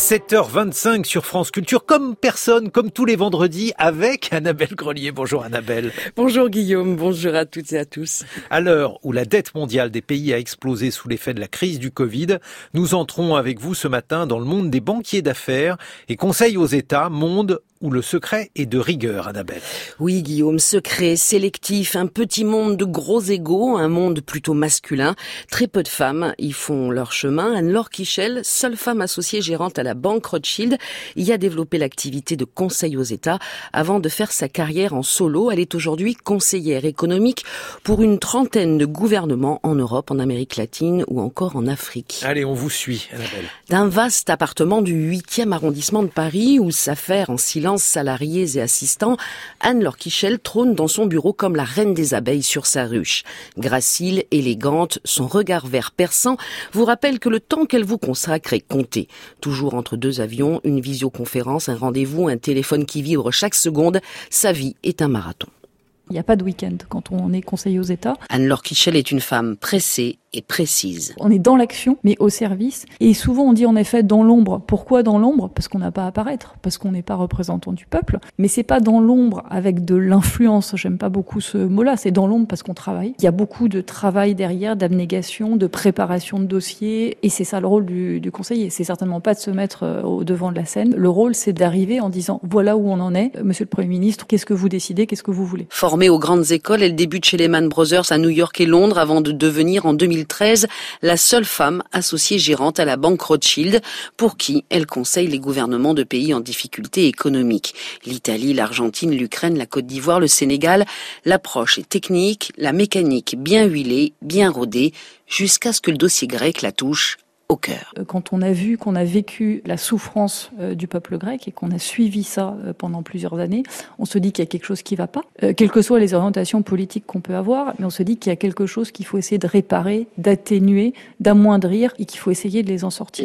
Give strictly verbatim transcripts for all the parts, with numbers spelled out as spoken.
sept heures vingt-cinq sur France Culture, comme personne, comme tous les vendredis, avec Annabelle Grelier. Bonjour Annabelle. Bonjour Guillaume, bonjour à toutes et à tous. À l'heure où la dette mondiale des pays a explosé sous l'effet de la crise du Covid, nous entrons avec vous ce matin dans le monde des banquiers d'affaires et conseils aux États, monde où le secret est de rigueur, Annabelle. Oui, Guillaume, secret, sélectif, un petit monde de gros égos, un monde plutôt masculin. Très peu de femmes y font leur chemin. Anne-Laure Kiechel, seule femme associée gérante à la banque Rothschild, y a développé l'activité de conseil aux États avant de faire sa carrière en solo. Elle est aujourd'hui conseillère économique pour une trentaine de gouvernements en Europe, en Amérique latine ou encore en Afrique. Allez, on vous suit, Annabelle. D'un vaste appartement du huitième arrondissement de Paris où s'affairent en silence salariés et assistants, Anne-Laure Kiechel trône dans son bureau comme la reine des abeilles sur sa ruche. Gracile, élégante, son regard vert perçant vous rappelle que le temps qu'elle vous consacre est compté. Toujours entre deux avions, une visioconférence, un rendez-vous, un téléphone qui vibre chaque seconde, sa vie est un marathon. Il n'y a pas de week-end quand on est conseiller aux États. Anne-Laure Kiechel est une femme pressée et précise. On est dans l'action, mais au service. Et souvent, on dit en effet dans l'ombre. Pourquoi dans l'ombre ? Parce qu'on n'a pas à apparaître, parce qu'on n'est pas représentant du peuple. Mais c'est pas dans l'ombre avec de l'influence. J'aime pas beaucoup ce mot-là. C'est dans l'ombre parce qu'on travaille. Il y a beaucoup de travail derrière, d'abnégation, de préparation de dossiers. Et c'est ça le rôle du, du conseiller. C'est certainement pas de se mettre au devant de la scène. Le rôle, c'est d'arriver en disant voilà où on en est. Monsieur le Premier ministre, qu'est-ce que vous décidez ? Qu'est-ce que vous voulez ? Formée aux grandes écoles, elle débute chez Lehman Brothers à New York et Londres avant de devenir en deux mille treize la seule femme associée gérante à la banque Rothschild pour qui elle conseille les gouvernements de pays en difficulté économique. L'Italie, l'Argentine, l'Ukraine, la Côte d'Ivoire, le Sénégal. L'approche est technique, la mécanique bien huilée, bien rodée, jusqu'à ce que le dossier grec la touche au cœur. Quand on a vu, qu'on a vécu la souffrance euh, du peuple grec et qu'on a suivi ça euh, pendant plusieurs années, on se dit qu'il y a quelque chose qui ne va pas, euh, quelles que soient les orientations politiques qu'on peut avoir, mais on se dit qu'il y a quelque chose qu'il faut essayer de réparer, d'atténuer, d'amoindrir et qu'il faut essayer de les en sortir.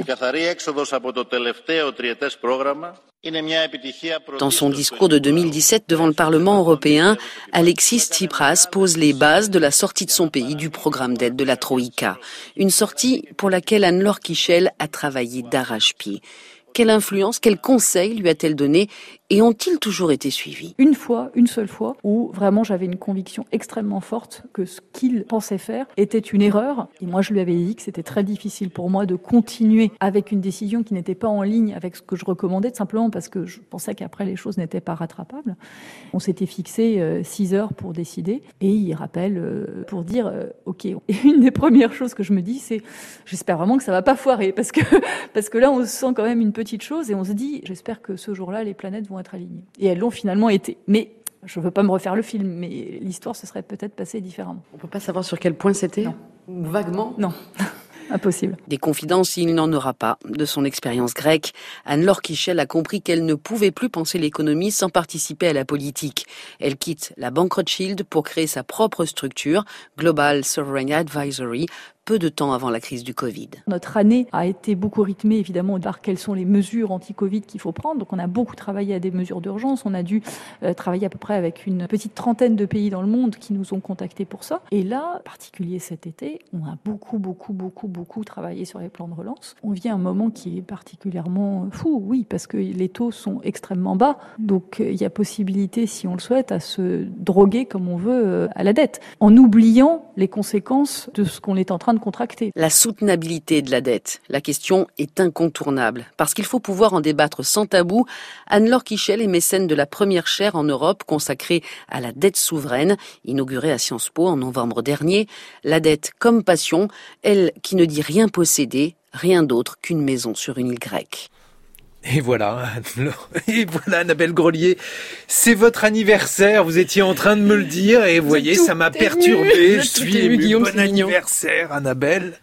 Dans son discours de deux mille dix-sept devant le Parlement européen, Alexis Tsipras pose les bases de la sortie de son pays du programme d'aide de la Troïka. Une sortie pour laquelle Anne-Laure Kiechel a travaillé d'arrache-pied. Quelle influence, quels conseils lui a-t-elle donné et ont-ils toujours été suivis ? Une fois, une seule fois, où vraiment j'avais une conviction extrêmement forte que ce qu'il pensait faire était une erreur. Et moi, je lui avais dit que c'était très difficile pour moi de continuer avec une décision qui n'était pas en ligne avec ce que je recommandais, simplement parce que je pensais qu'après, les choses n'étaient pas rattrapables. On s'était fixé euh, six heures pour décider et il rappelle euh, pour dire euh, « OK ». Et une des premières choses que je me dis, c'est « j'espère vraiment que ça va pas foirer » parce que, parce que là, on se sent quand même une petite chose et on se dit « j'espère que ce jour-là, les planètes vont être alignées ». Et elles l'ont finalement été. Mais je ne veux pas me refaire le film, mais l'histoire se serait peut-être passée différemment. On ne peut pas savoir sur quel point c'était ? Non. Ou vaguement ? Non. Impossible. Des confidences, il n'en aura pas. De son expérience grecque, Anne-Laure Kiechel a compris qu'elle ne pouvait plus penser l'économie sans participer à la politique. Elle quitte la banque Rothschild pour créer sa propre structure, Global Sovereign Advisory, peu de temps avant la crise du Covid. Notre année a été beaucoup rythmée, évidemment, par quelles sont les mesures anti-Covid qu'il faut prendre. Donc, on a beaucoup travaillé à des mesures d'urgence. On a dû euh, travailler à peu près avec une petite trentaine de pays dans le monde qui nous ont contactés pour ça. Et là, en particulier cet été, on a beaucoup, beaucoup, beaucoup, beaucoup travaillé sur les plans de relance. On vit un moment qui est particulièrement fou, oui, parce que les taux sont extrêmement bas. Donc, il y a possibilité, si on le souhaite, à se droguer comme on veut euh, à la dette, en oubliant les conséquences de ce qu'on est en train de contracter. La soutenabilité de la dette. La question est incontournable. Parce qu'il faut pouvoir en débattre sans tabou, Anne-Laure Kiechel est mécène de la première chaire en Europe consacrée à la dette souveraine, inaugurée à Sciences Po en novembre dernier. La dette comme passion, elle qui ne dit rien posséder, rien d'autre qu'une maison sur une île grecque. Et voilà, et voilà Annabelle Grelier, c'est votre anniversaire, vous étiez en train de me le dire et vous voyez, ça m'a perturbé, je suis ému, bon anniversaire Annabelle.